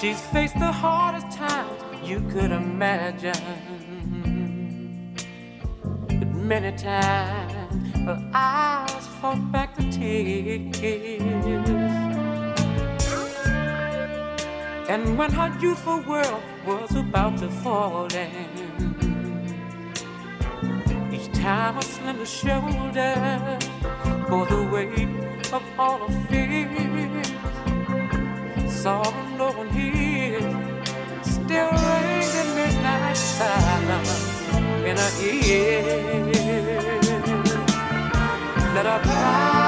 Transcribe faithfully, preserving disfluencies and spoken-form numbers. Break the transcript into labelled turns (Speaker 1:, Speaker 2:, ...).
Speaker 1: She's faced the hardest times you could imagine. But many times her eyes fought back the tears. And when her youthful world was about to fall in, each time her slender shoulders bore the weight of all her fears. Sorrow no one hears, still reigns in midnight silence in her ears. Let her cry.